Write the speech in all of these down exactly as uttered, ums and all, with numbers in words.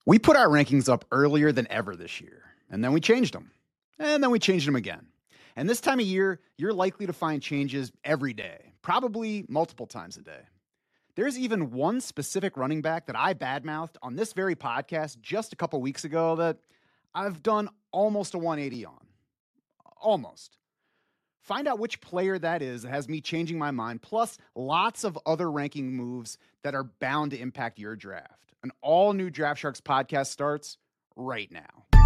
We put our rankings up earlier than ever this year, and then we changed them. And then we changed them again. And this time of year, you're likely to find changes every day, probably multiple times a day. There's even one specific running back that I badmouthed on this very podcast just a couple weeks ago that I've done almost a one eighty on. Almost. Find out which player that is that has me changing my mind, plus lots of other ranking moves that are bound to impact your draft. An all-new Draft Sharks podcast starts right now.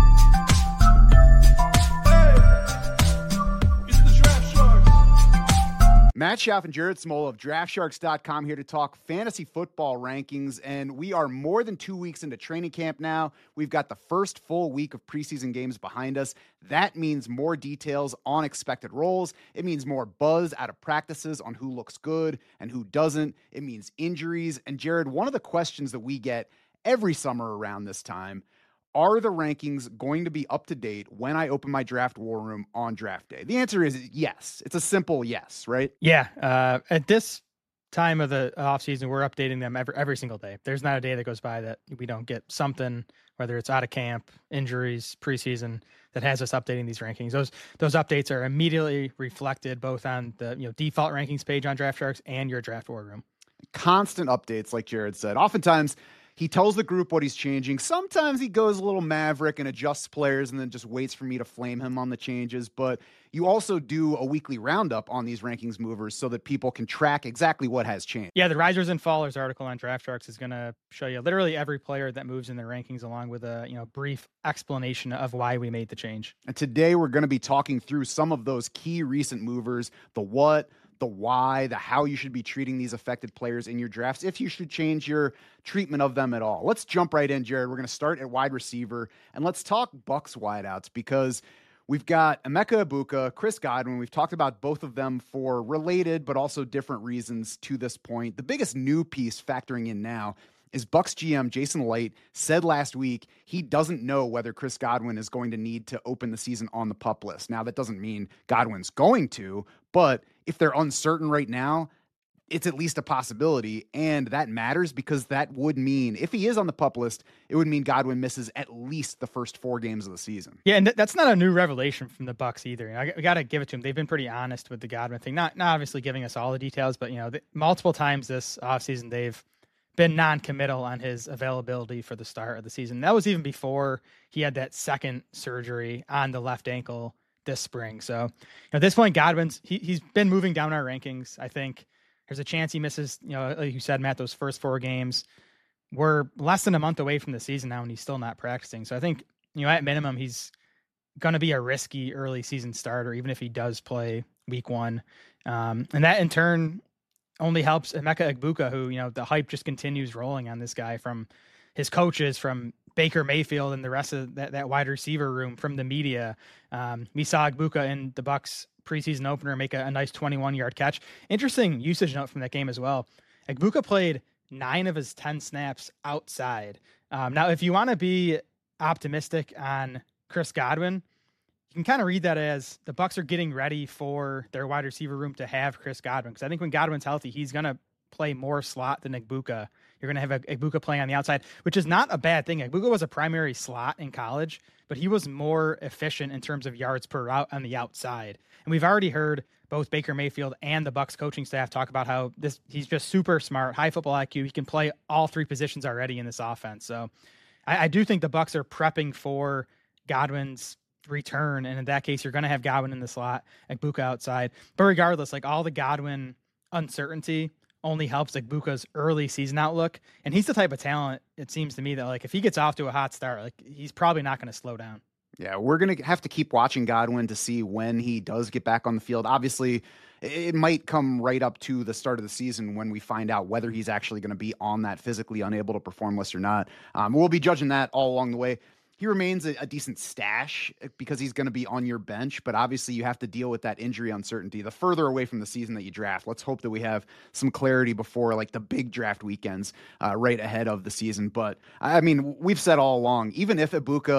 Matt Schauf and Jared Smola of draft sharks dot com here to talk fantasy football rankings, and we are more than two weeks into training camp now. We've got the first full week of preseason games behind us. That means more details on expected roles. It means more buzz out of practices on who looks good and who doesn't. It means injuries. And Jared, one of the questions that we get every summer around this time: are the rankings going to be up to date when I open my draft war room on draft day? The answer is yes. It's a simple yes, right? Yeah. Uh, at this time of the off season, we're updating them every, every single day. There's not a day that goes by that we don't get something, whether it's out of camp, injuries, preseason, that has us updating these rankings. Those, those updates are immediately reflected both on the you know default rankings page on Draft Sharks and your draft war room. Constant updates, like Jared said. Oftentimes, he tells the group what he's changing. Sometimes he goes a little maverick and adjusts players and then just waits for me to flame him on the changes. But you also do a weekly roundup on these rankings movers so that people can track exactly what has changed. Yeah, the Risers and Fallers article on Draft Sharks is going to show you literally every player that moves in their rankings, along with a you know brief explanation of why we made the change. And today we're going to be talking through some of those key recent movers, the what, the why, the how you should be treating these affected players in your drafts, if you should change your treatment of them at all. Let's jump right in, Jared. We're going to start at wide receiver, and let's talk Bucs wideouts, because we've got Emeka Egbuka, Chris Godwin. We've talked about both of them for related but also different reasons to this point. The biggest new piece factoring in now is Bucs G M Jason Licht said last week he doesn't know whether Chris Godwin is going to need to open the season on the PUP list. Now, that doesn't mean Godwin's going to, but if they're uncertain right now, it's at least a possibility, and that matters because that would mean, if he is on the PUP list, it would mean Godwin misses at least the first four games of the season. Yeah, and th- that's not a new revelation from the Bucs either. I, I got to give it to them. They've been pretty honest with the Godwin thing. Not, not obviously giving us all the details, but you know, the, multiple times this offseason they've been non-committal on his availability for the start of the season. That was even before he had that second surgery on the left ankle this spring. So at this point, Godwin's he, he's been moving down our rankings. I think there's a chance he misses, you know, like you said, Matt, those first four games. We're less than a month away from the season now, and he's still not practicing. So I think, you know, at minimum, he's going to be a risky early season starter, even if he does play week one. Um, and that in turn only helps Emeka Egbuka, who, you know, the hype just continues rolling on this guy from his coaches, from Baker Mayfield and the rest of that, that wide receiver room, from the media. Um, we saw Egbuka in the Bucs preseason opener make a, a nice twenty-one yard catch. Interesting usage note from that game as well. Egbuka played nine of his ten snaps outside. Um, now, if you want to be optimistic on Chris Godwin, you can kind of read that as the Bucs are getting ready for their wide receiver room to have Chris Godwin. Because I think when Godwin's healthy, he's going to play more slot than Egbuka. You're going to have Egbuka playing on the outside, which is not a bad thing. Egbuka was a primary slot in college, but he was more efficient in terms of yards per route on the outside. And we've already heard both Baker Mayfield and the Bucs coaching staff talk about how this he's just super smart, high football I Q. He can play all three positions already in this offense. So I, I do think the Bucs are prepping for Godwin's return, and in that case, you're going to have Godwin in the slot, Egbuka outside. But regardless, like all the Godwin uncertainty only helps Egbuka's early season outlook. And he's the type of talent, it seems to me, that like if he gets off to a hot start, like he's probably not going to slow down. Yeah, we're going to have to keep watching Godwin to see when he does get back on the field. Obviously, it might come right up to the start of the season when we find out whether he's actually going to be on that physically unable to perform list or not. Um, we'll be judging that all along the way. He remains a, a decent stash because he's going to be on your bench, but obviously you have to deal with that injury uncertainty the further away from the season that you draft. Let's hope that we have some clarity before like the big draft weekends uh, right ahead of the season. But I mean, we've said all along, even if Egbuka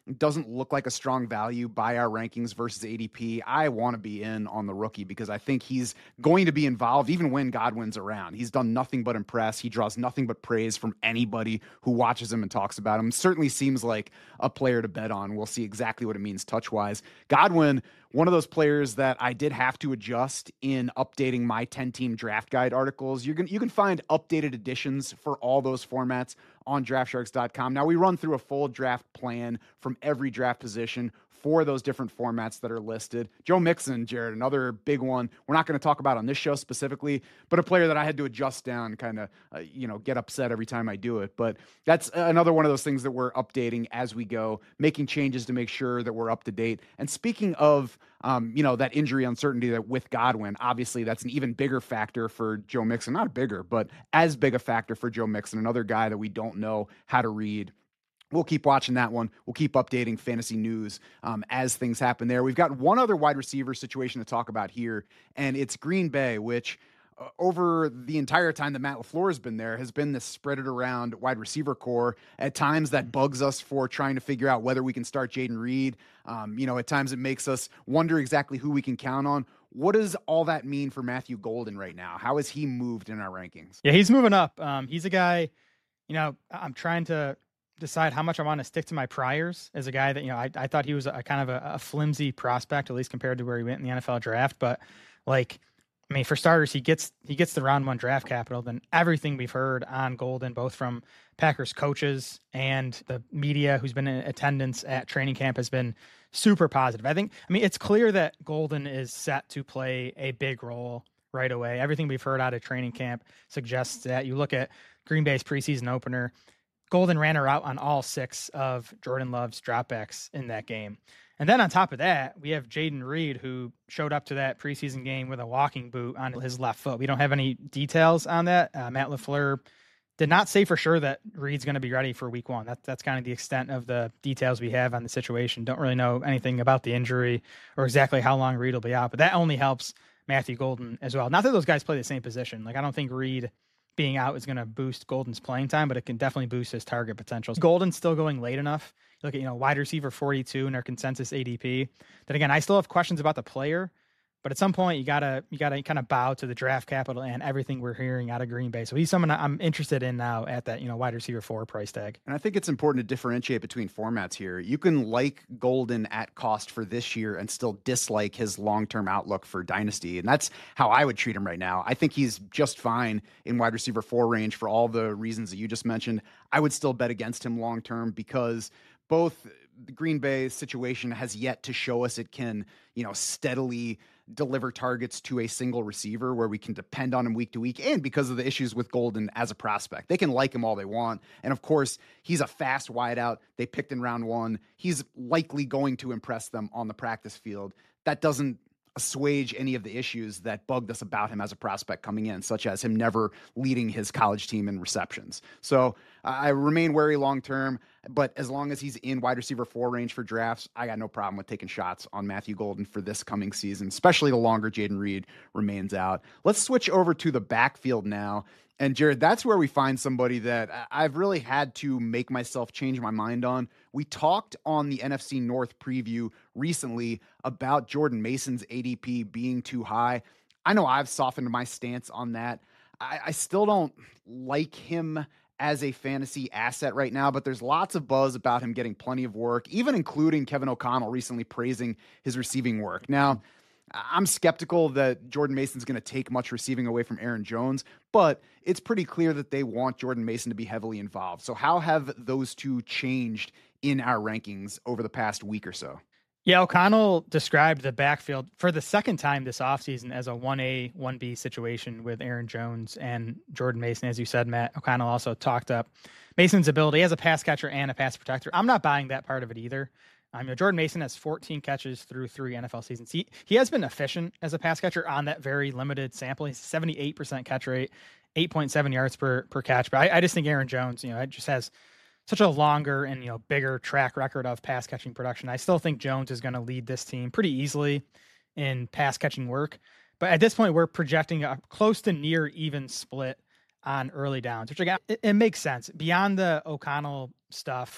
doesn't look like a strong value by our rankings versus A D P, I want to be in on the rookie because I think he's going to be involved even when Godwin's around. He's done nothing but impress. He draws nothing but praise from anybody who watches him and talks about him. Certainly seems like a player to bet on. We'll see exactly what it means touch-wise. Godwin, one of those players that I did have to adjust in updating my ten-team draft guide articles. You can you can find updated editions for all those formats on draft sharks dot com. Now, we run through a full draft plan from every draft position for those different formats that are listed. Joe Mixon, Jared, another big one. We're not going to talk about on this show specifically, but a player that I had to adjust down, kind of, uh, you know, get upset every time I do it. But that's another one of those things that we're updating as we go, making changes to make sure that we're up to date. And speaking of, um, you know, that injury uncertainty that with Godwin, obviously that's an even bigger factor for Joe Mixon. Not bigger, but as big a factor for Joe Mixon, another guy that we don't know how to read. We'll keep watching that one. We'll keep updating fantasy news um, as things happen there. We've got one other wide receiver situation to talk about here, and it's Green Bay, which uh, over the entire time that Matt LaFleur has been there has been this spread it around wide receiver core. At times that bugs us for trying to figure out whether we can start Jayden Reed. Um, you know, at times it makes us wonder exactly who we can count on. What does all that mean for Matthew Golden right now? How has he moved in our rankings? Yeah, he's moving up. Um, he's a guy, you know, I'm trying to decide how much I want to stick to my priors as a guy that, you know, I, I thought he was a kind of a, a flimsy prospect, at least compared to where he went in the N F L draft. But like, I mean, for starters, he gets, he gets the round one draft capital. Then everything we've heard on Golden, both from Packers coaches and the media who's been in attendance at training camp, has been super positive. I think, I mean, it's clear that Golden is set to play a big role right away. Everything we've heard out of training camp suggests that. You look at Green Bay's preseason opener, Golden ran her out on all six of Jordan Love's dropbacks in that game. And then on top of that, we have Jayden Reed, who showed up to that preseason game with a walking boot on his left foot. We don't have any details on that. Uh, Matt LaFleur did not say for sure that Reed's going to be ready for week one. That, that's kind of the extent of the details we have on the situation. Don't really know anything about the injury or exactly how long Reed will be out, but that only helps Matthew Golden as well. Not that those guys play the same position. Like, I don't think Reed being out is going to boost Golden's playing time, but it can definitely boost his target potential. Golden's still going late enough. You look at, you know, wide receiver forty-two in their consensus A D P. Then again, I still have questions about the player, but at some point you gotta you gotta kind of bow to the draft capital and everything we're hearing out of Green Bay. So he's someone I'm interested in now at that, you know, wide receiver four price tag. And I think it's important to differentiate between formats here. You can like Golden at cost for this year and still dislike his long-term outlook for dynasty. And that's how I would treat him right now. I think he's just fine in wide receiver four range for all the reasons that you just mentioned. I would still bet against him long-term because both the Green Bay situation has yet to show us it can, you know, steadily deliver targets to a single receiver where we can depend on him week to week. And because of the issues with Golden as a prospect, they can like him all they want. And of course, he's a fast wideout. They picked in round one. He's likely going to impress them on the practice field. That doesn't assuage any of the issues that bugged us about him as a prospect coming in, such as him never leading his college team in receptions. So uh, I remain wary long-term, but as long as he's in wide receiver four range for drafts, I got no problem with taking shots on Matthew Golden for this coming season, especially the longer Jayden Reed remains out. Let's switch over to the backfield now. And Jared, that's where we find somebody that I've really had to make myself change my mind on. We talked on the N F C North preview recently about Jordan Mason's A D P being too high. I know I've softened my stance on that. I, I still don't like him as a fantasy asset right now, but there's lots of buzz about him getting plenty of work, even including Kevin O'Connell recently praising his receiving work. Now, I'm skeptical that Jordan Mason's going to take much receiving away from Aaron Jones, but it's pretty clear that they want Jordan Mason to be heavily involved. So how have those two changed in our rankings over the past week or so? Yeah, O'Connell described the backfield for the second time this offseason as a one A, one B situation with Aaron Jones and Jordan Mason. As you said, Matt, O'Connell also talked up Mason's ability as a pass catcher and a pass protector. I'm not buying that part of it either. Um, you know, Jordan Mason has fourteen catches through three N F L seasons. He he has been efficient as a pass catcher on that very limited sample. He's seventy-eight percent catch rate, eight point seven yards per per catch. But I, I just think Aaron Jones, you know, it just has such a longer and, you know, bigger track record of pass catching production. I still think Jones is going to lead this team pretty easily in pass catching work. But at this point, we're projecting a close to near even split on early downs, which again, it, it makes sense. Beyond the O'Connell stuff,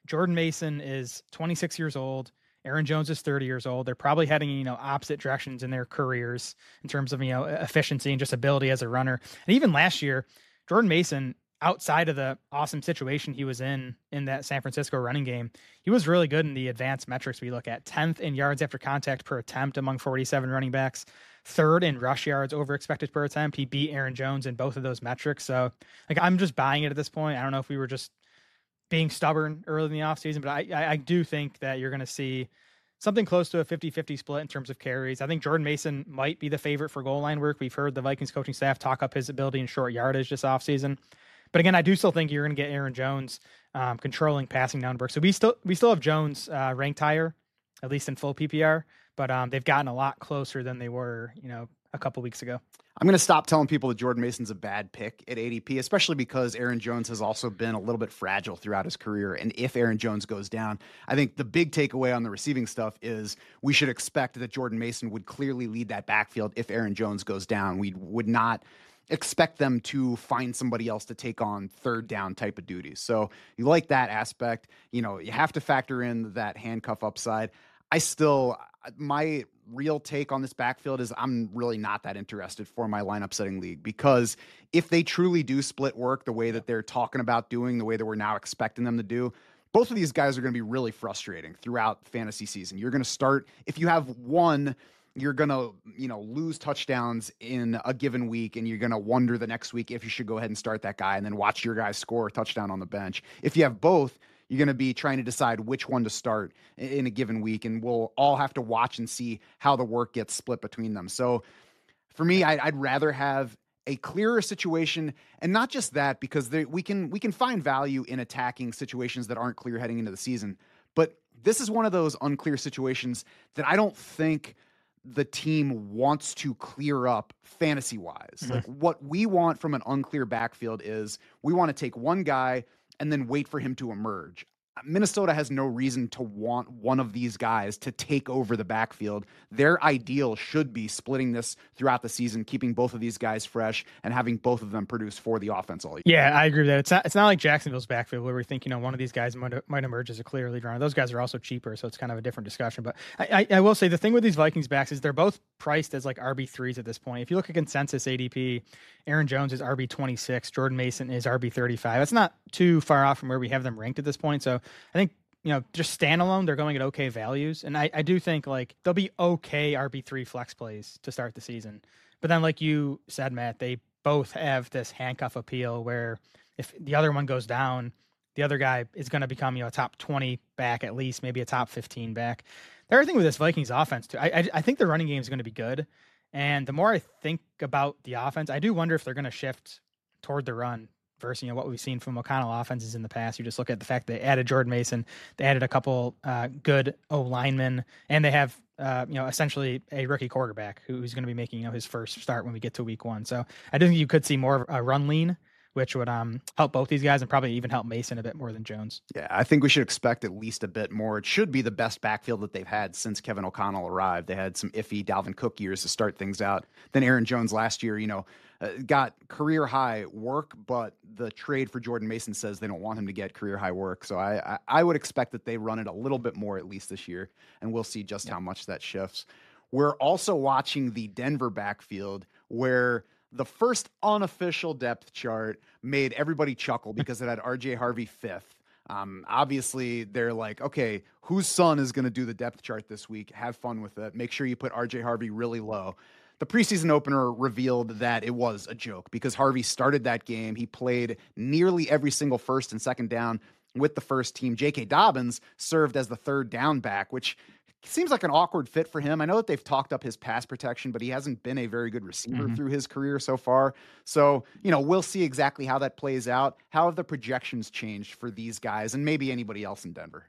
Jordan Mason is twenty-six years old. Aaron Jones is thirty years old. They're probably heading, you know, opposite directions in their careers in terms of, you know, efficiency and just ability as a runner. And even last year, Jordan Mason, outside of the awesome situation he was in in that San Francisco running game, he was really good in the advanced metrics we look at. tenth in yards after contact per attempt among forty-seven running backs, third in rush yards over expected per attempt. He beat Aaron Jones in both of those metrics. So, like, I'm just buying it at this point. I don't know if we were just being stubborn early in the offseason, but I, I, I do think that you're going to see something close to a fifty-fifty split in terms of carries. I think Jordan Mason might be the favorite for goal line work. We've heard the Vikings coaching staff talk up his ability in short yardage this offseason. But again, I do still think you're going to get Aaron Jones um, controlling passing down work. So we still we still have Jones uh, ranked higher, at least in full P P R, but um, they've gotten a lot closer than they were, you know, a couple weeks ago. I'm going to stop telling people that Jordan Mason's a bad pick at A D P, especially because Aaron Jones has also been a little bit fragile throughout his career. And if Aaron Jones goes down, I think the big takeaway on the receiving stuff is we should expect that Jordan Mason would clearly lead that backfield if Aaron Jones goes down. We would not expect them to find somebody else to take on third down type of duties. So you like that aspect. You know, you have to factor in that handcuff upside. I still, my real take on this backfield is I'm really not that interested for my lineup setting league, because if they truly do split work the way that they're talking about doing, the way that we're now expecting them to do, both of these guys are going to be really frustrating throughout fantasy season. You're going to start, if you have one, you're going to, you know, lose touchdowns in a given week, and you're going to wonder the next week if you should go ahead and start that guy and then watch your guy score a touchdown on the bench. If you have both, you're going to be trying to decide which one to start in a given week, and we'll all have to watch and see how the work gets split between them. So for me, I, I'd rather have a clearer situation, and not just that, because they, we can we can find value in attacking situations that aren't clear heading into the season. But this is one of those unclear situations that I don't think the team wants to clear up fantasy-wise. Mm-hmm. Like, what we want from an unclear backfield is we want to take one guy and then wait for him to emerge. Minnesota has no reason to want one of these guys to take over the backfield. Their ideal should be splitting this throughout the season, keeping both of these guys fresh and having both of them produce for the offense all year. Yeah, I agree with that. It's not, it's not like Jacksonville's backfield where we think, you know, one of these guys might, might emerge as a clear lead runner. Those guys are also cheaper, so it's kind of a different discussion. But I, I, I will say the thing with these Vikings backs is they're both priced as like R B threes at this point. If you look at consensus A D P, Aaron Jones is R B twenty-six, Jordan Mason is R B thirty-five. That's not too far off from where we have them ranked at this point. So I think, you know, just standalone, they're going at okay values. And I, I do think like they'll be okay R B three flex plays to start the season. But then, like you said, Matt, they both have this handcuff appeal where if the other one goes down, the other guy is going to become, you know, a top twenty back at least, maybe a top fifteen back. The other thing with this Vikings offense too, I, I, I think the running game is going to be good. And the more I think about the offense, I do wonder if they're going to shift toward the run versus, you know, what we've seen from O'Connell offenses in the past. You just look at the fact they added Jordan Mason, they added a couple uh, good O linemen, and they have, uh, you know, essentially a rookie quarterback who's going to be making, you know, his first start when we get to week one. So I do think you could see more of a run lean, which would um help both these guys and probably even help Mason a bit more than Jones. Yeah, I think we should expect at least a bit more. It should be the best backfield that they've had since Kevin O'Connell arrived. They had some iffy Dalvin Cook years to start things out. Then Aaron Jones last year, you know, uh, got career high work, but the trade for Jordan Mason says they don't want him to get career high work. So I I, I would expect that they run it a little bit more at least this year, and we'll see just yeah. how much that shifts. We're also watching the Denver backfield, where the first unofficial depth chart made everybody chuckle because it had R J Harvey fifth. Um, obviously, they're like, okay, whose son is going to do the depth chart this week? Have fun with it. Make sure you put R J Harvey really low. The preseason opener revealed that it was a joke because Harvey started that game. He played nearly every single first and second down with the first team. J K. Dobbins served as the third down back, which seems like an awkward fit for him. I know that they've talked up his pass protection, but he hasn't been a very good receiver mm-hmm. through his career so far. So, you know, we'll see exactly how that plays out. How have the projections changed for these guys and maybe anybody else in Denver?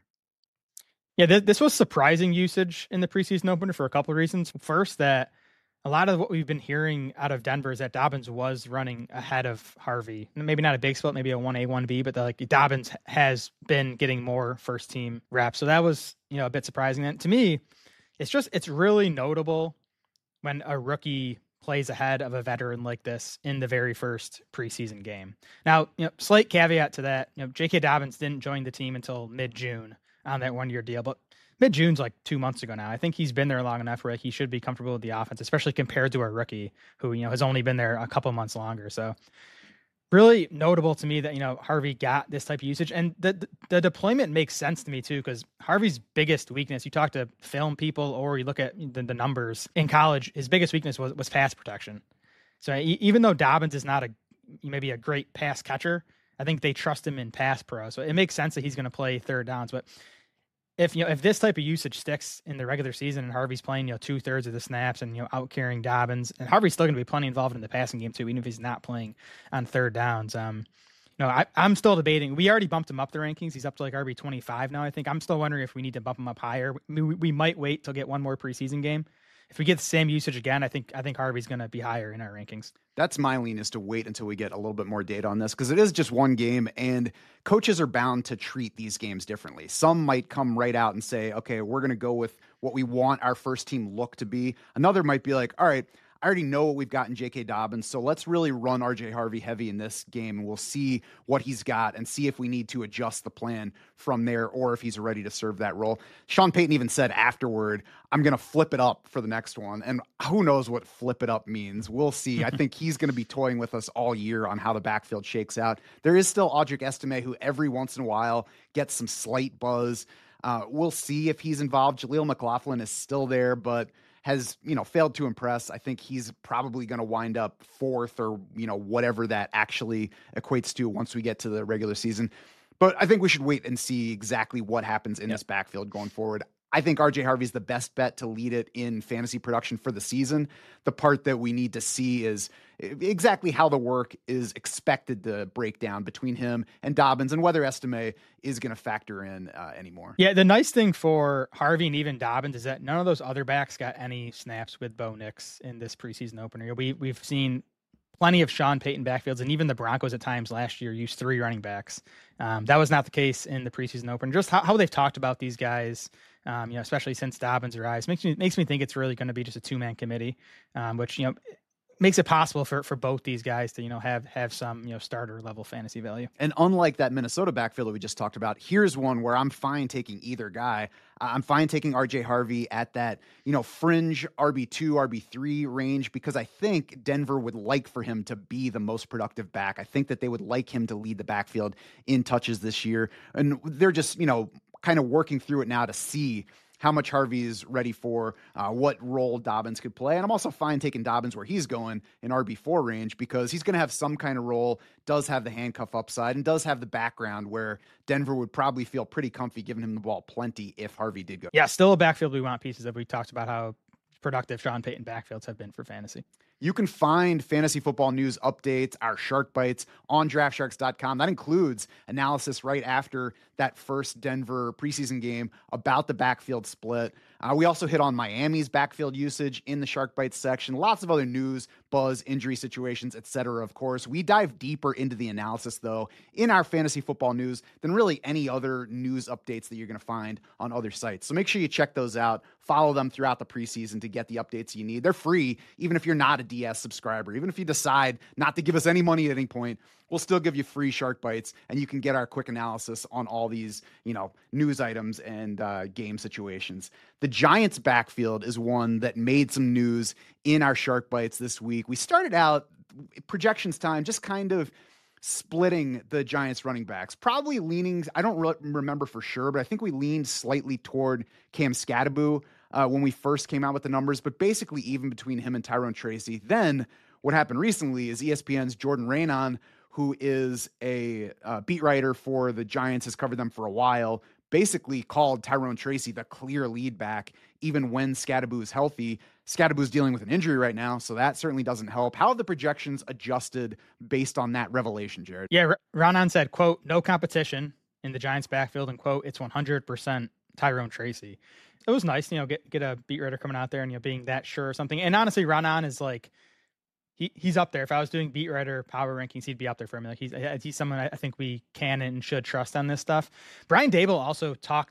Yeah, th- this was surprising usage in the preseason opener for a couple of reasons. First, that a lot of what we've been hearing out of Denver is that Dobbins was running ahead of Harvey. Maybe not a big split, maybe a one A, one B, but the, like Dobbins has been getting more first team reps. So that was, you know, a bit surprising. And to me, it's just, it's really notable when a rookie plays ahead of a veteran like this in the very first preseason game. Now, you know, slight caveat to that, you know, J K. Dobbins didn't join the team until mid-June on that one-year deal, but mid-June's like two months ago now. I think he's been there long enough where he should be comfortable with the offense, especially compared to a rookie who, you know, has only been there a couple months longer. So really notable to me that, you know, Harvey got this type of usage, and the the deployment makes sense to me too, because Harvey's biggest weakness, you talk to film people or you look at the, the numbers in college, his biggest weakness was, was pass protection. So even though Dobbins is not a, maybe a great pass catcher, I think they trust him in pass pro. So it makes sense that he's going to play third downs, but if, you know, if this type of usage sticks in the regular season and Harvey's playing, you know, two thirds of the snaps and, you know, out carrying Dobbins, and Harvey's still going to be plenty involved in the passing game too, even if he's not playing on third downs. Um, you know, I, I'm still debating. We already bumped him up the rankings. He's up to like R B twenty-five now, I think. I'm still wondering if we need to bump him up higher. We, we might wait till get one more preseason game. If we get the same usage again, I think I think Harvey's going to be higher in our rankings. That's my lean, is to wait until we get a little bit more data on this, because it is just one game and coaches are bound to treat these games differently. Some might come right out and say, okay, we're going to go with what we want our first team look to be. Another might be like, all right, I already know what we've got in J K. Dobbins, so let's really run R J Harvey heavy in this game, and we'll see what he's got and see if we need to adjust the plan from there or if he's ready to serve that role. Sean Payton even said afterward, I'm going to flip it up for the next one, and who knows what flip it up means. We'll see. I think he's going to be toying with us all year on how the backfield shakes out. There is still Audric Estime, who every once in a while gets some slight buzz. Uh, we'll see if he's involved. Jaleel McLaughlin is still there, but has, you know, failed to impress. I think he's probably going to wind up fourth or, you know, whatever that actually equates to once we get to the regular season. But I think we should wait and see exactly what happens in yep. this backfield going forward. I think R J Harvey's the best bet to lead it in fantasy production for the season. The part that we need to see is exactly how the work is expected to break down between him and Dobbins, and whether Estime is going to factor in uh, anymore. Yeah, the nice thing for Harvey and even Dobbins is that none of those other backs got any snaps with Bo Nix in this preseason opener. We, we've seen plenty of Sean Payton backfields, and even the Broncos at times last year used three running backs. Um, that was not the case in the preseason opener. Just how, how they've talked about these guys, um, you know, especially since Dobbins arrives, makes me makes me think it's really going to be just a two man committee, um, which, you know, makes it possible for, for both these guys to, you know, have have some, you know, starter level fantasy value. And unlike that Minnesota backfield that we just talked about, here's one where I'm fine taking either guy. I'm fine taking R J Harvey at that, you know, fringe R B two, R B three range, because I think Denver would like for him to be the most productive back. I think that they would like him to lead the backfield in touches this year. And they're just, you know, kind of working through it now to see how much Harvey is ready for, uh, what role Dobbins could play. And I'm also fine taking Dobbins where he's going in R B four range, because he's going to have some kind of role, does have the handcuff upside, and does have the background where Denver would probably feel pretty comfy giving him the ball plenty if Harvey did go. Yeah, still a backfield we want pieces of. We talked about how productive Sean Payton backfields have been for fantasy. You can find fantasy football news updates, our Shark Bites, on draft sharks dot com. That includes analysis right after that first Denver preseason game about the backfield split. Uh, we also hit on Miami's backfield usage in the Shark Bites section. Lots of other news, buzz, injury situations, et cetera, of course. We dive deeper into the analysis, though, in our fantasy football news than really any other news updates that you're going to find on other sites. So make sure you check those out. Follow them throughout the preseason to get the updates you need. They're free, even if you're not a D S subscriber. Even if you decide not to give us any money at any point, we'll still give you free Shark Bites, and you can get our quick analysis on all these, you know, news items and uh, game situations. The Giants backfield is one that made some news in our Shark Bites this week. We started out projections time, just kind of splitting the Giants running backs, probably leaning, I don't re- remember for sure, but I think we leaned slightly toward Cam Skattebo uh, when we first came out with the numbers, but basically even between him and Tyrone Tracy. Then what happened recently is E S P N's Jordan Raanan, who is a uh, beat writer for the Giants, has covered them for a while, basically called Tyrone Tracy the clear lead back, even when Skattebo is healthy. Skattebo is dealing with an injury right now, so that certainly doesn't help. How have the projections adjusted based on that revelation, Jared? Yeah, R- Raanan said, quote, no competition in the Giants backfield, and quote, it's one hundred percent Tyrone Tracy. It was nice, you know, get get a beat writer coming out there and, you know, being that sure or something. And honestly, Raanan is like, He he's up there. If I was doing beat writer power rankings, he'd be up there for me. Like he's he's someone I think we can and should trust on this stuff. Brian Daboll also talked up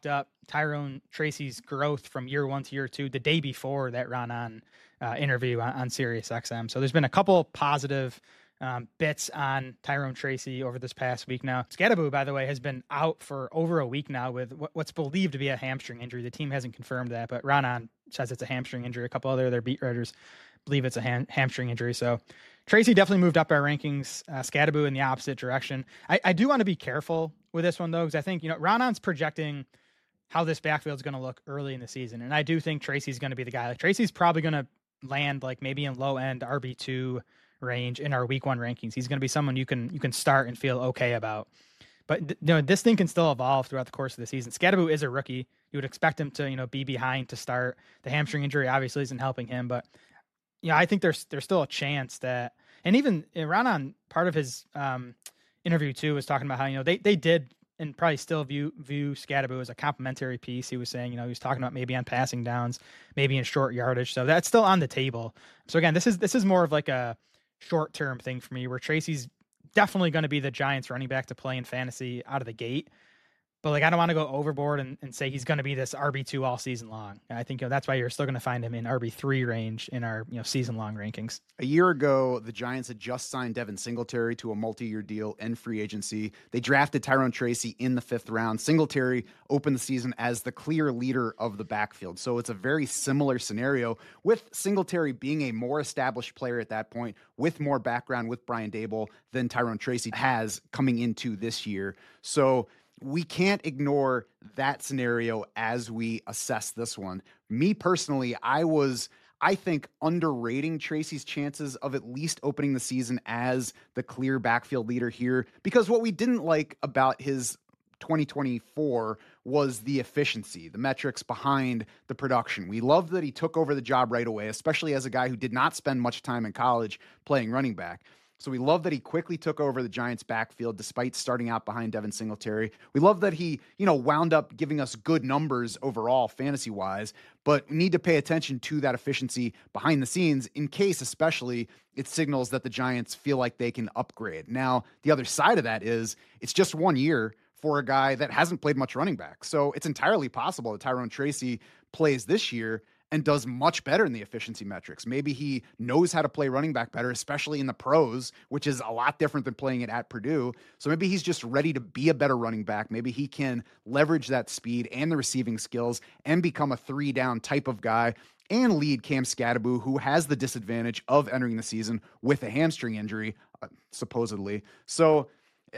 Tyrone Tracy's growth from year one to year two the day before that Ron on uh, interview on, on Sirius X M. So there's been a couple positive um, bits on Tyrone Tracy over this past week now. Scadaboo, by the way, has been out for over a week now with what, what's believed to be a hamstring injury. The team hasn't confirmed that, but Ron on says it's a hamstring injury. A couple other their beat writers believe it's a ham- hamstring injury. So Tracy definitely moved up our rankings. Uh, Scadaboo in the opposite direction. I, I do want to be careful with this one though, because I think, you know, Ronon's projecting how this backfield is going to look early in the season. And I do think Tracy's going to be the guy. Like Tracy's probably going to land like maybe in low end R B two range in our week one rankings. He's going to be someone you can, you can start and feel okay about, but th- you know, this thing can still evolve throughout the course of the season. Scadaboo is a rookie. You would expect him to, you know, be behind to start. The hamstring injury obviously isn't helping him, but you know, I think there's, there's still a chance that, and even Ronan, part of his um, interview too, was talking about how, you know, they, they did, and probably still view view Scadaboo as a complementary piece. He was saying, you know, he was talking about maybe on passing downs, maybe in short yardage. So that's still on the table. So again, this is this is more of like a short term thing for me, where Tracy's definitely going to be the Giants running back to play in fantasy out of the gate. But like, I don't want to go overboard and, and say he's going to be this R B two all season long. I think, you know, that's why you're still going to find him in R B three range in our, you know, season long rankings. A year ago, the Giants had just signed Devin Singletary to a multi-year deal and free agency. They drafted Tyrone Tracy in the fifth round. Singletary opened the season as the clear leader of the backfield. So it's a very similar scenario, with Singletary being a more established player at that point, with more background with Brian Daboll than Tyrone Tracy has coming into this year. So we can't ignore that scenario as we assess this one. Me personally, I was, I think, underrating Tracy's chances of at least opening the season as the clear backfield leader here, because what we didn't like about his twenty twenty-four was the efficiency, the metrics behind the production. We loved that he took over the job right away, especially as a guy who did not spend much time in college playing running back. So we love that he quickly took over the Giants' backfield despite starting out behind Devin Singletary. We love that he, you know, wound up giving us good numbers overall fantasy-wise, but we need to pay attention to that efficiency behind the scenes in case, especially, it signals that the Giants feel like they can upgrade. Now, the other side of that is it's just one year for a guy that hasn't played much running back. So it's entirely possible that Tyrone Tracy plays this year and does much better in the efficiency metrics. Maybe he knows how to play running back better, especially in the pros, which is a lot different than playing it at Purdue. So maybe he's just ready to be a better running back. Maybe he can leverage that speed and the receiving skills and become a three down type of guy and lead Cam Scadaboo, who has the disadvantage of entering the season with a hamstring injury, uh, supposedly. So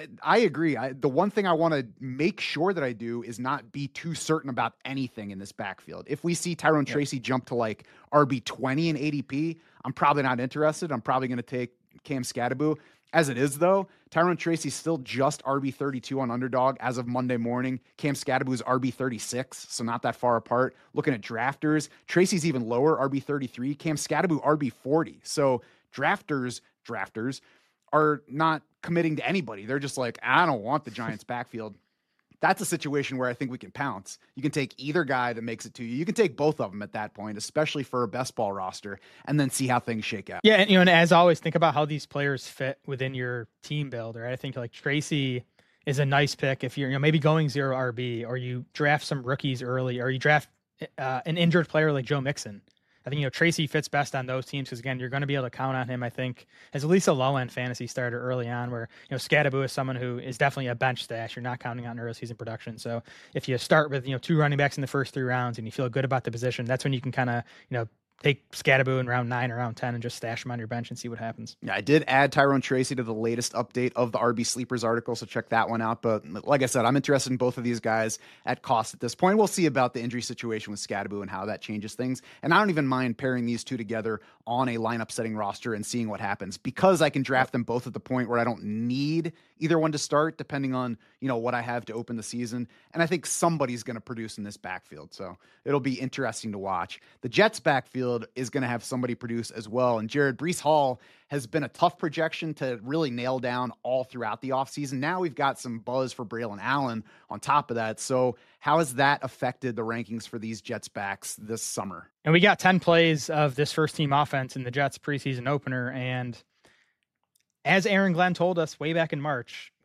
I agree. I, the one thing I want to make sure that I do is not be too certain about anything in this backfield. If we see Tyrone yep. Tracy jump to like R B twenty in A D P, I'm probably not interested. I'm probably going to take Cam Scadaboo. As it is, though, Tyrone Tracy's still just R B thirty-two on Underdog as of Monday morning. Cam Scadaboo's R B thirty-six, so not that far apart. Looking at drafters, Tracy's even lower, R B thirty-three. Cam Scadaboo, R B forty. So drafters, drafters are not committing to anybody. They're just like, I don't want the Giants backfield. That's a situation where I think we can pounce. You can take either guy that makes it to you. You can take both of them at that point, especially for a best ball roster, and then see how things shake out. Yeah, and you know, and as always, think about how these players fit within your team build. Right, I think like Tracy is a nice pick if you're, you know, maybe going zero R B, or you draft some rookies early, or you draft uh, an injured player like Joe Mixon. I think, you know, Tracy fits best on those teams because, again, you're going to be able to count on him, I think, as at least a low-end fantasy starter early on, where, you know, Scadaboo is someone who is definitely a bench stash. You're not counting on early season production. So if you start with, you know, two running backs in the first three rounds and you feel good about the position, that's when you can kind of, you know, take Scadaboo in round nine or round ten and just stash him on your bench and see what happens. Yeah, I did add Tyrone Tracy to the latest update of the R B Sleepers article, so check that one out. But like I said, I'm interested in both of these guys at cost at this point. We'll see about the injury situation with Scadaboo and how that changes things. And I don't even mind pairing these two together on a lineup setting roster and seeing what happens, because I can draft them both at the point where I don't need either one to start, depending on, you know, what I have to open the season. And I think somebody's going to produce in this backfield. So it'll be interesting to watch. The Jets backfield is going to have somebody produce as well. And Jared, Breece Hall has been a tough projection to really nail down all throughout the offseason. Now we've got some buzz for Braylon Allen on top of that. So how has that affected the rankings for these Jets backs this summer? And we got ten plays of this first team offense in the Jets preseason opener. And as Aaron Glenn told us way back in March,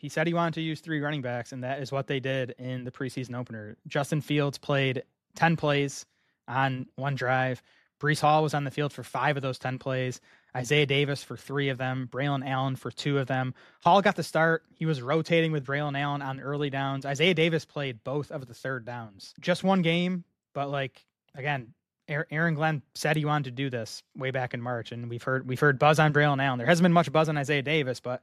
he said he wanted to use three running backs, and that is what they did in the preseason opener. Justin Fields played ten plays on one drive. Breece Hall was on the field for five of those ten plays. Isaiah Davis for three of them. Braylon Allen for two of them. Hall got the start. He was rotating with Braylon Allen on early downs. Isaiah Davis played both of the third downs. Just one game, but like, again, Aaron Glenn said he wanted to do this way back in March, and we've heard we've heard buzz on Braylon Allen. There hasn't been much buzz on Isaiah Davis, but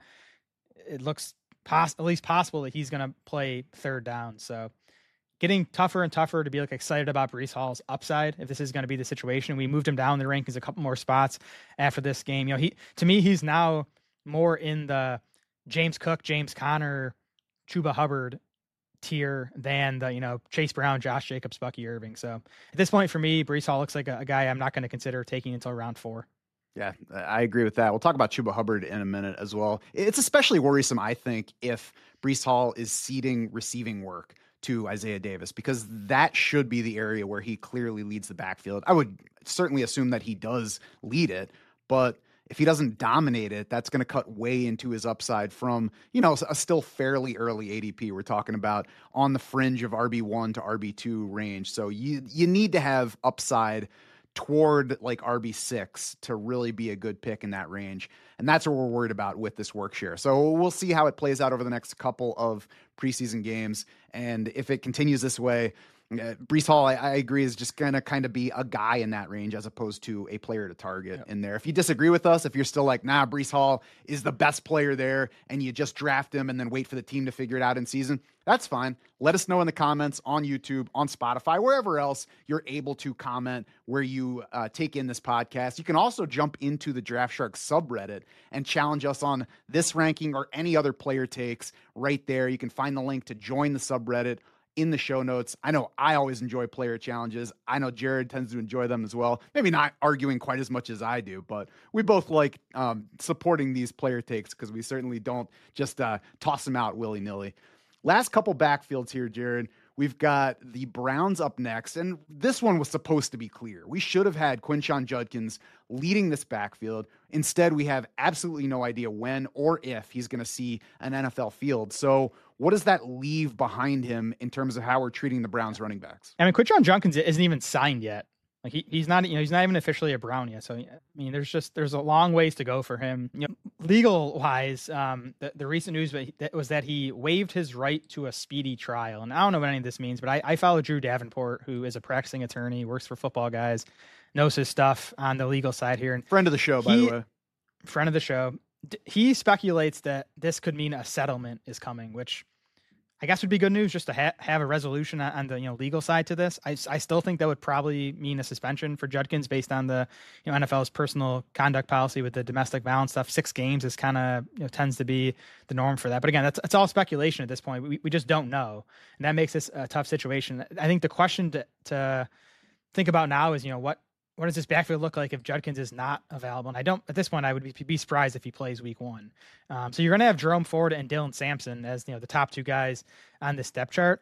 it looks pos- at least possible that he's going to play third down. So getting tougher and tougher to be like excited about Breece Hall's upside if this is going to be the situation. We moved him down the rankings a couple more spots after this game. You know, he to me he's now more in the James Cook, James Conner, Chuba Hubbard tier than the, you know, Chase Brown, Josh Jacobs, Bucky Irving. So at this point for me, Breece Hall looks like a, a guy I'm not going to consider taking until round four. Yeah, I agree with that. We'll talk about Chuba Hubbard in a minute as well. It's especially worrisome, I think, if Breece Hall is ceding receiving work to Isaiah Davis, because that should be the area where he clearly leads the backfield. I would certainly assume that he does lead it, but if he doesn't dominate it, that's going to cut way into his upside from, you know, a still fairly early A D P. We're talking about on the fringe of R B one to R B two range. So you you need to have upside toward like R B six to really be a good pick in that range. And that's what we're worried about with this work share. So we'll see how it plays out over the next couple of preseason games. And if it continues this way, uh, Breece Hall, I, I agree, is just going to kind of be a guy in that range as opposed to a player to target yeah. in there. If you disagree with us, if you're still like, nah, Breece Hall is the best player there, and you just draft him and then wait for the team to figure it out in season, that's fine. Let us know in the comments on YouTube, on Spotify, wherever else you're able to comment where you uh, take in this podcast. You can also jump into the Draft Sharks subreddit and challenge us on this ranking or any other player takes right there. You can find the link to join the subreddit in the show notes. I know I always enjoy player challenges. I know Jared tends to enjoy them as well. Maybe not arguing quite as much as I do, but we both like um, supporting these player takes because we certainly don't just uh, toss them out willy-nilly. Last couple backfields here, Jared. We've got the Browns up next, and this one was supposed to be clear. We should have had Quinshon Judkins leading this backfield. Instead, we have absolutely no idea when or if he's going to see an N F L field. So what does that leave behind him in terms of how we're treating the Browns running backs? I mean, Quinshon Judkins isn't even signed yet. Like he, he's not, you know, he's not even officially a Brown yet. So, I mean, there's just, there's a long ways to go for him. You know, legal wise, um, the, the recent news was that he waived his right to a speedy trial. And I don't know what any of this means, but I, I follow Drew Davenport, who is a practicing attorney, works for Football Guys, knows his stuff on the legal side here. And friend of the show, by he, the way. Friend of the show. He speculates that this could mean a settlement is coming, which I guess would be good news just to ha- have a resolution on the, you know, legal side to this. I, I still think that would probably mean a suspension for Judkins based on the, you know, N F L's personal conduct policy with the domestic violence stuff. Six games is kind of, you know, tends to be the norm for that. But again, that's, it's all speculation at this point. We, we just don't know. And that makes this a tough situation. I think the question to, to think about now is, you know, what, what does this backfield look like if Judkins is not available? And I don't, at this point, I would be, be surprised if he plays week one. Um, so you're going to have Jerome Ford and Dylan Sampson as, you know, the top two guys on this depth chart.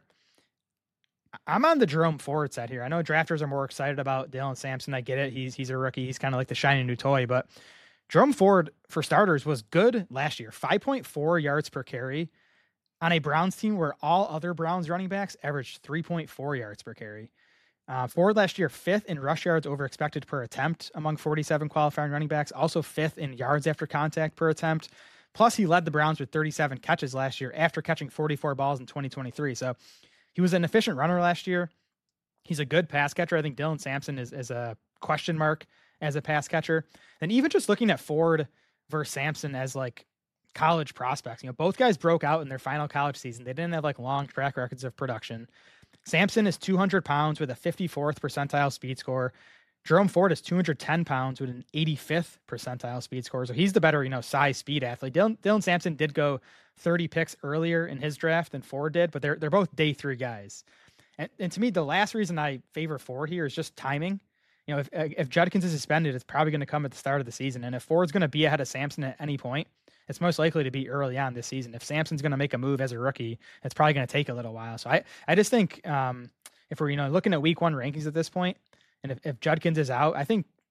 I'm on the Jerome Ford side here. I know drafters are more excited about Dylan Sampson. I get it. He's, he's a rookie. He's kind of like the shiny new toy, but Jerome Ford, for starters, was good last year. five point four yards per carry on a Browns team where all other Browns running backs averaged three point four yards per carry. Uh, Ford last year, fifth in rush yards over expected per attempt among forty-seven qualifying running backs, also fifth in yards after contact per attempt. Plus, he led the Browns with thirty-seven catches last year after catching forty-four balls in twenty twenty-three. So he was an efficient runner last year. He's a good pass catcher. I think Dylan Sampson is, is a question mark as a pass catcher. And even just looking at Ford versus Sampson as like college prospects, you know, both guys broke out in their final college season. They didn't have like long track records of production. Sampson is two hundred pounds with a fifty-fourth percentile speed score. Jerome Ford is two hundred ten pounds with an eighty-fifth percentile speed score. So he's the better, you know, size speed athlete. Dylan, Dylan Sampson did go thirty picks earlier in his draft than Ford did, but they're, they're both day three guys. And, and to me, the last reason I favor Ford here is just timing. You know, if, if Judkins is suspended, it's probably going to come at the start of the season. And if Ford's going to be ahead of Sampson at any point, it's most likely to be early on this season. If Sampson's going to make a move as a rookie, it's probably going to take a little while. So I, I just think um, if we're, you know, looking at week one rankings at this point, and if, if Judkins is out, I think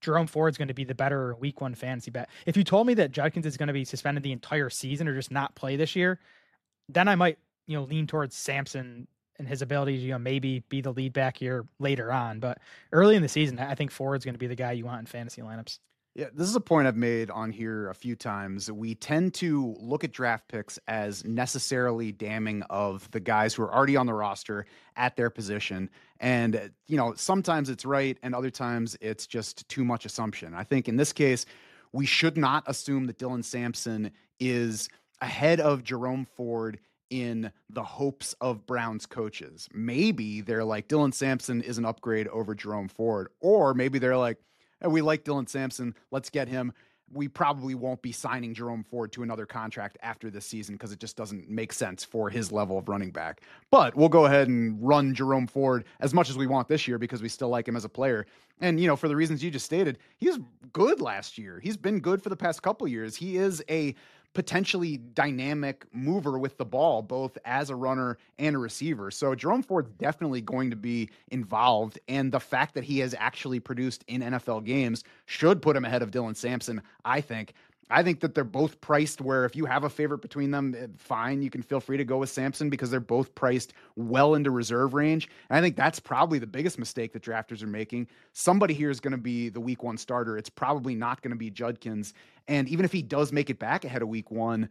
Jerome Ford's going to be the better week one fantasy bet. If you told me that Judkins is going to be suspended the entire season or just not play this year, then I might, you know, lean towards Sampson and his ability to, you know, maybe be the lead back here later on. But early in the season, I think Ford's going to be the guy you want in fantasy lineups. Yeah, this is a point I've made on here a few times. We tend to look at draft picks as necessarily damning of the guys who are already on the roster at their position. And, you know, sometimes it's right and other times it's just too much assumption. I think in this case, we should not assume that Dylan Sampson is ahead of Jerome Ford in the hopes of Browns coaches. Maybe they're like, Dylan Sampson is an upgrade over Jerome Ford. Or maybe they're like, hey, we like Dylan Sampson, let's get him. We probably won't be signing Jerome Ford to another contract after this season because it just doesn't make sense for his level of running back. But we'll go ahead and run Jerome Ford as much as we want this year because we still like him as a player. And, you know, for the reasons you just stated, he was good last year. He's been good for the past couple years. He is a potentially dynamic mover with the ball, both as a runner and a receiver. So Jerome Ford's definitely going to be involved. And the fact that he has actually produced in N F L games should put him ahead of Dylan Sampson, I think. I think that they're both priced where if you have a favorite between them, fine, you can feel free to go with Sampson because they're both priced well into reserve range. And I think that's probably the biggest mistake that drafters are making. Somebody here is going to be the week one starter. It's probably not going to be Judkins. And even if he does make it back ahead of week one,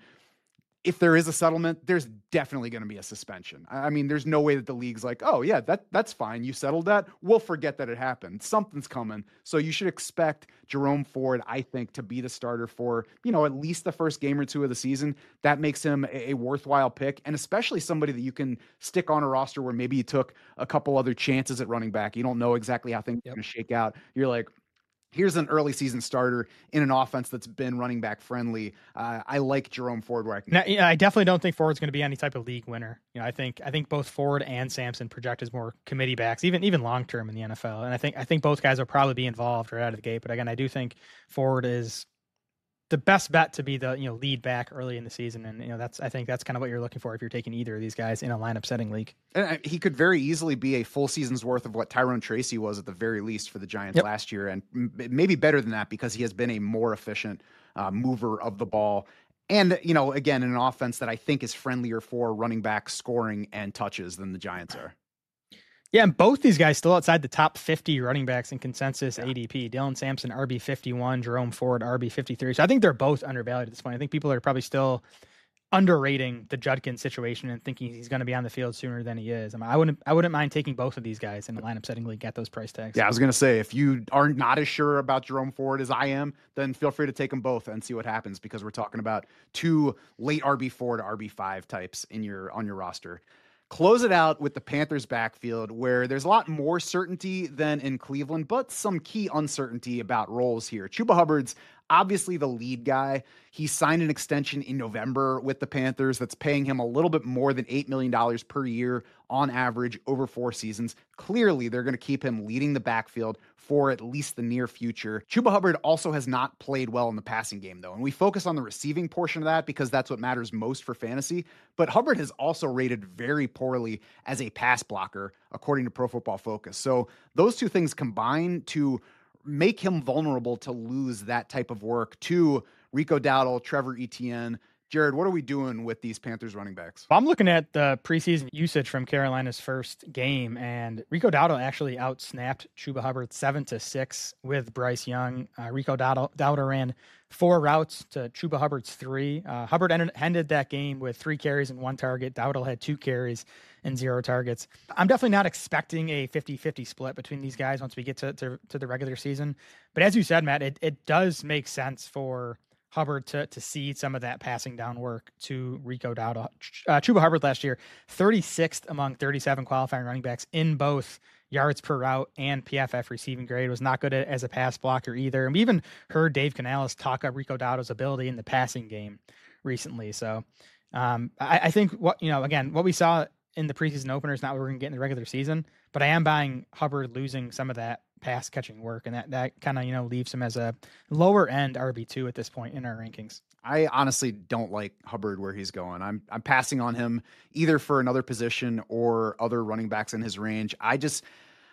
if there is a settlement, there's definitely going to be a suspension. I mean, there's no way that the league's like, oh yeah, that that's fine. You settled that. We'll forget that it happened. Something's coming. So you should expect Jerome Ford, I think, to be the starter for, you know, at least the first game or two of the season. That makes him a, a worthwhile pick, and especially somebody that you can stick on a roster where maybe you took a couple other chances at running back. You don't know exactly how things yep. are going to shake out. You're like, here's an early season starter in an offense that's been running back friendly. Uh, I like Jerome Ford where I can. Now, yeah, I definitely don't think Ford's going to be any type of league winner. You know, I think I think both Ford and Sampson project as more committee backs, even even long term in the N F L. And I think I think both guys will probably be involved right out of the gate. But again, I do think Ford is the best bet to be the, you know, lead back early in the season. And, you know, that's, I think that's kind of what you're looking for if you're taking either of these guys in a lineup setting league. And he could very easily be a full season's worth of what Tyrone Tracy was at the very least for the Giants yep. last year. And maybe better than that because he has been a more efficient uh, mover of the ball. And, you know, again, in an offense that I think is friendlier for running back scoring and touches than the Giants are. Yeah, and both these guys still outside the top fifty running backs in consensus yeah. A D P. Dylan Sampson, R B fifty-one, Jerome Ford, R B fifty-three. So I think they're both undervalued at this point. I think people are probably still underrating the Judkins situation and thinking he's going to be on the field sooner than he is. I mean, I wouldn't, I wouldn't mind taking both of these guys in a lineup setting league at those price tags. Yeah, I was going to say, if you are not as sure about Jerome Ford as I am, then feel free to take them both and see what happens because we're talking about two late R B four to R B five types in your on your roster. Close it out with the Panthers backfield, where there's a lot more certainty than in Cleveland, but some key uncertainty about roles here. Chuba Hubbard's obviously the lead guy. He signed an extension in November with the Panthers that's paying him a little bit more than eight million dollars per year on average over four seasons. Clearly, they're going to keep him leading the backfield for at least the near future. Chuba Hubbard also has not played well in the passing game, though, and we focus on the receiving portion of that because that's what matters most for fantasy. But Hubbard has also rated very poorly as a pass blocker, according to Pro Football Focus. So those two things combine to make him vulnerable to lose that type of work to Rico Dowdle, Trevor Etienne. Jared, what are we doing with these Panthers running backs? I'm looking at the preseason usage from Carolina's first game, and Rico Dowdle actually outsnapped Chuba Hubbard seven to six with Bryce Young. Uh, Rico Dowdle, Dowdle ran four routes to Chuba Hubbard's three. Uh, Hubbard ended, ended that game with three carries and one target. Dowdle had two carries and zero targets. I'm definitely not expecting a fifty-fifty split between these guys once we get to, to, to the regular season. But as you said, Matt, it, it does make sense for Hubbard to to cede some of that passing down work to Rico Dowdle. Uh, Chuba Hubbard last year, thirty-sixth among thirty-seven qualifying running backs in both yards per route and P F F receiving grade. Was not good as a pass blocker either. And we even heard Dave Canales talk up Rico Dowdle's ability in the passing game recently. So um, I, I think what, you know, again, what we saw in the preseason opener is not what we're going to get in the regular season, but I am buying Hubbard losing some of that pass catching work. And that, that kind of, you know, leaves him as a lower end R B two at this point in our rankings. I honestly don't like Hubbard where he's going. I'm, I'm passing on him either for another position or other running backs in his range. I just,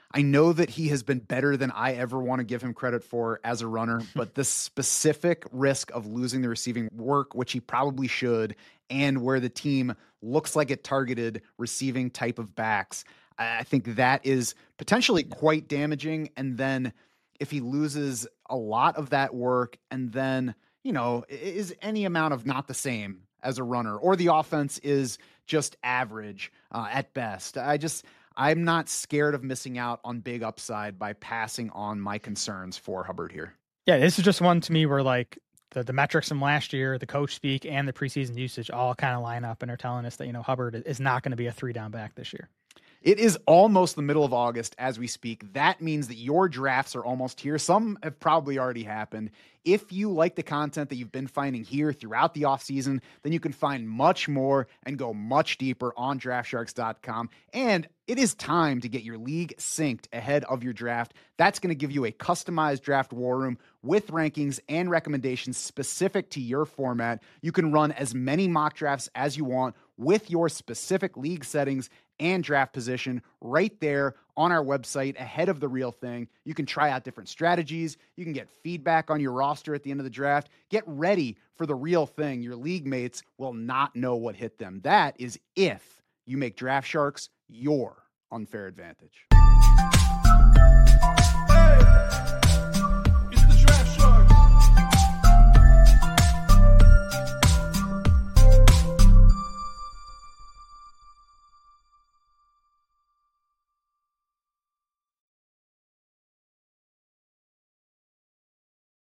I know that he has been better than I ever want to give him credit for as a runner, but the specific risk of losing the receiving work, which he probably should, and where the team looks like it targeted receiving type of backs, I think that is potentially quite damaging. And then if he loses a lot of that work and then, you know, is any amount of not the same as a runner, or the offense is just average uh, at best, I just... I'm not scared of missing out on big upside by passing on my concerns for Hubbard here. Yeah, this is just one to me where like the, the metrics from last year, the coach speak, and the preseason usage all kind of line up and are telling us that, you know, Hubbard is not going to be a three down back this year. It is almost the middle of August as we speak. That means that your drafts are almost here. Some have probably already happened. If you like the content that you've been finding here throughout the offseason, then you can find much more and go much deeper on draft sharks dot com. And it is time to get your league synced ahead of your draft. That's going to give you a customized draft war room with rankings and recommendations specific to your format. You can run as many mock drafts as you want with your specific league settings and draft position right there on our website ahead of the real thing. You can try out different strategies. You can get feedback on your roster at the end of the draft. Get ready for the real thing. Your league mates will not know what hit them. That is if you make Draft Sharks your unfair advantage.